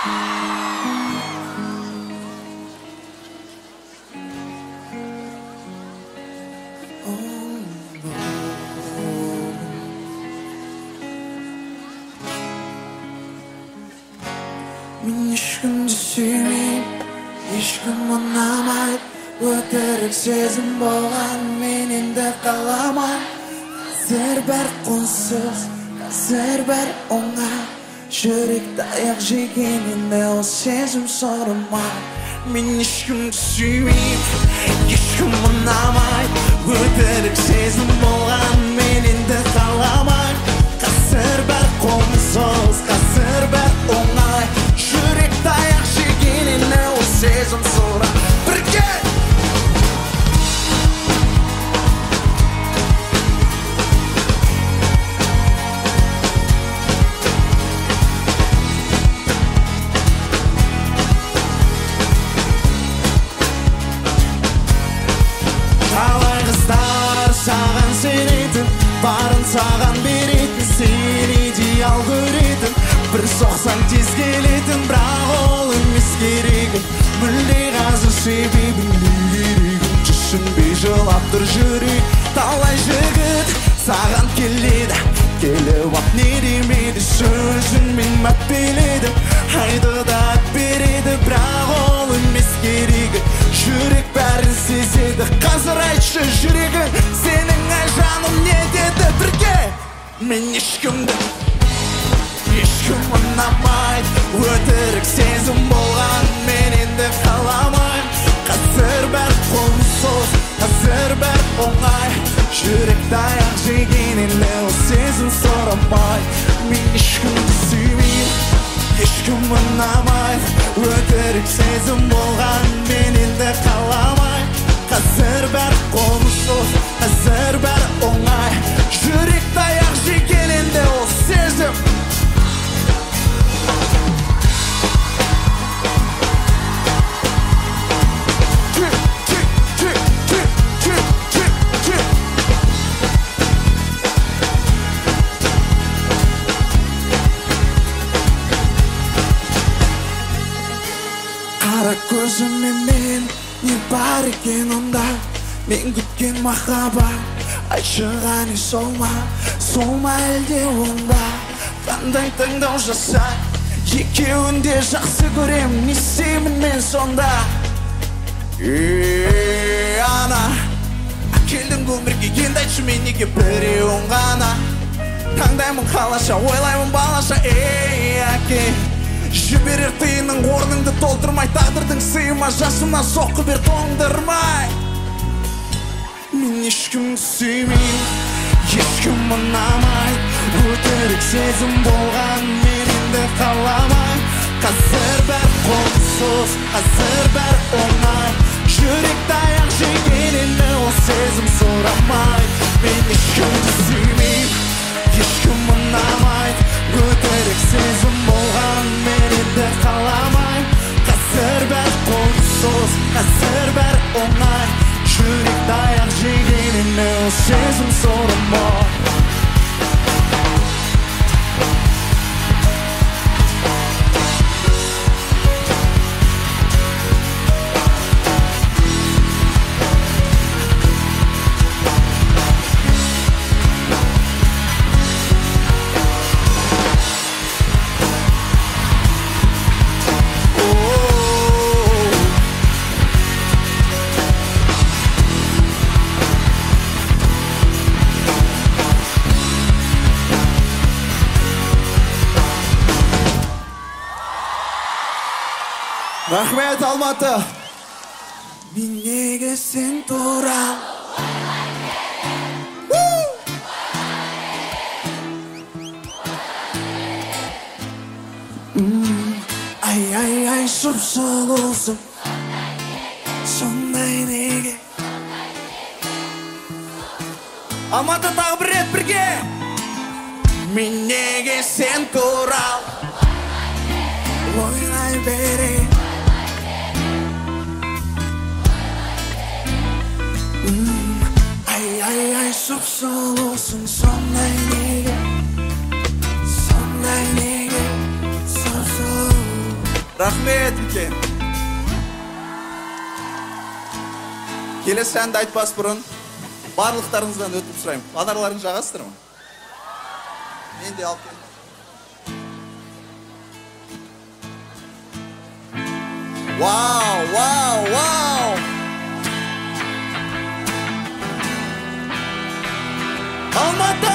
Мен ешкімді сүймеймін, ешкім ұнамайды. Өтірік сезім болған мен енді қаламаймын. Қазір бәрі құнсыз, қазір бәрі оңай. Жүректі аяқ жеген енді ол сезім сұрымай. Мен ешкімді сүймеймін, ешкім ұнамайды. Өтірік сезім болған мен енді қаламаймын. Қазір бәрі құнсыз, қазір бәрі оңай. Жүректі аяқ жеген енді ол сезім сұрымай. Бірге! Саған сенетін, барын саған беретін, сен идеал көретін. Бір соқсаң тез келетін, бірақ ол емес керегім. Мүлде қазір себебім не керегім. Түсінбей жылап тұр жүрек. Талай жігіт саған келеді, келіп ап не демейді. Сөзіңмен мәпеледі, айды да береді, бірақ ол емес керегі. Жүрек бәрін сезеді, қазір айтшы жүрегің, сенің ай жаным не деді. Бірге! Мен ешкім ұнамайды. Өтірік сезім болған мен енді қаламаймын. Қазір бәрі құнсыз, қазір бәрі оңай. Жүректі аяқ жеген енді ол сезім сұрамай. Мен ешкімді сүймеймін, ешкім ұнамайды. Өтірік сезім болған мен енді қаламаймын. Қазір бәрі құнсыз, қазір бәрі оңай. Жүректі аяқ жеген енді ол сезім. Қара көзіме мен не бар екен онда, мен күткен махаббат. Айтшы ғани сол ма әлде онда? Қандай таңдау жасай, екеуін де жақсы көрем, не істеймін мен сонда? Ана, әкелдің өмірге, енді айтшы мен неге біреуін ғана таңдаймын қалаша, ойлаймын балаша. Әке, жіберер тиынның орныңды толтырмай, тағдырдың сыйыма жасыма соққы бер тоңдырмай. Мен ешкімді сүймеймін, ешкім ұнамайды. Өтірік сезім болған мен енді қаламаймын. Қазір бәрі құнсыз, қазір бәрі оңай. Жүректі аяқ жеген енді ол сезім сұрамайды. Мен ешкімді сүймеймін, ешкім ұнамайды. Өтірік сезім болған мен енді қаламаймын. Қазір бәрі құнсыз, қазір бәрі оңай. Жүректі аяқ жеген енді ол сезім сұрамайды. Рахмет, Алматы! Мен неге сен туралы ай, сұп-сұлусың, сондай неге? Алматы тағы бір рет бірге! Мен неге сен туралы ойлай берейін? Ай, сұп-сұлусың, сондай неге? Сондай неге? Сұп-сұлу Рахмет үлкен. Келесі әнді айтпас бұрын барлықтарыңыздан өтіп сұраймын. Бадарларыңыз жағасыздар ма? Мен де алып келдім. Вау, вау, вау! Алматы!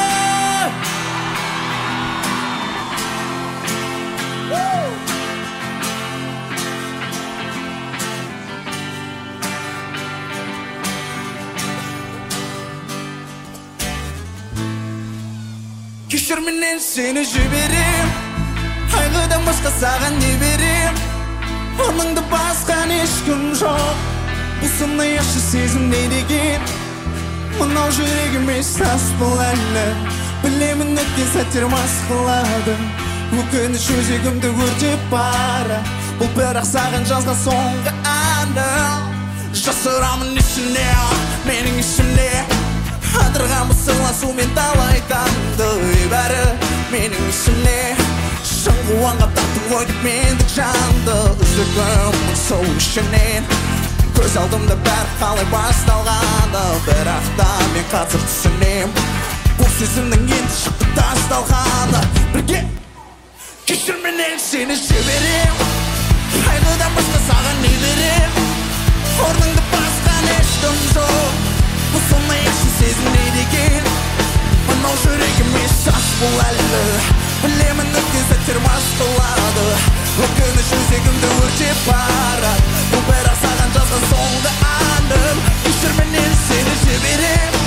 Кешір менен сені жіберем, қайғыдан басқа саған не берем? Орныңды басқан ешкім жоқ, бұл сондай ащы сезім не деген? Мынау жүрегім еш тас бұл әлі, білемін өткен сәттер мас қылады. Өкініш өзегімді өртеп бара, бұл бірақ саған жазған соңғы әнім. Жасырамын ішіне, менің ішімде адырған сырласумен талай таңды. Бәрі менің ішімде шын қуанға таптым ғой деп мендік жанды. Үздігім сол ішімнен көз алдымда бәрі қалай басталғаны. Бірақ та мен қазір түсінем, бұл сезімнің енді шықты тасталғаны. Бірге кешір менен сені жіберем, қайғыдан басқа саған не берем? Орныңды басқан ешкім жоқ, бұл сондай ащы сезім не деген? Мынау жүрегім еш тас бұл әлі, білемін өткен сәттер мас қылады. Өкініш өзегімді өртеп барады, бұл бірақ саған жазған соңғы әнім. Кешір менен сені жіберем,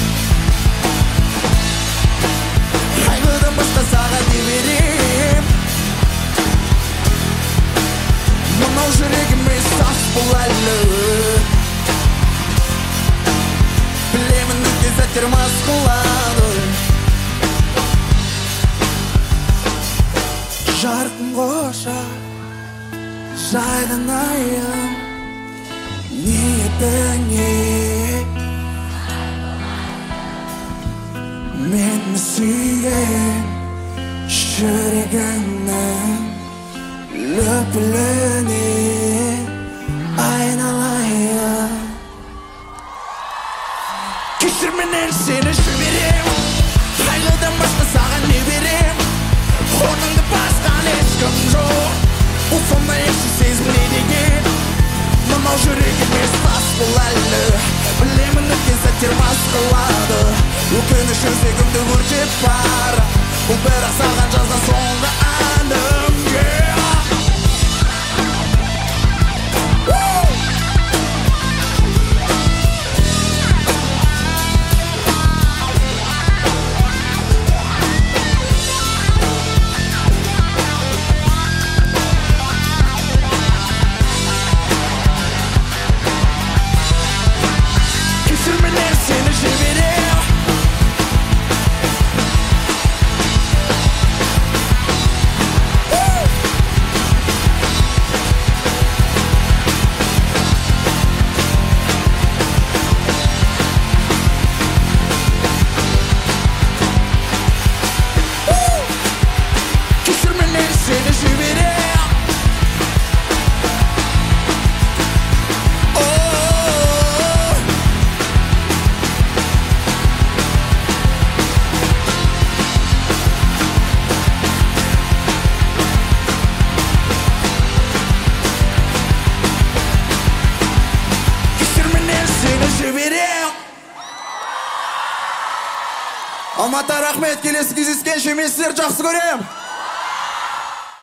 қайғыдан басқа саған не берем? Мынау жүрегім еш тас бұл әлі, білемін өткен сәттер мас қылады. Жарқын қоша жайданайын ниетіңе, мені сүйген жүрегімнің лүпіліне айналайын. Кешір менен сені жіберем, қайғыдан басқа саған не берем? Орныңды басқан ешкім жоқ, бұл сондай ащы сезім не деген? Мынау жүрегім еш тас бұл әлі, білемін өткен сәттер мас қылады. Өкініш өзегімді өртеп бара, бұл бірақ саған жазған соңғы әнім. Алматы, рахмет, келесі кездескенше мен сіздерді жақсы көрем.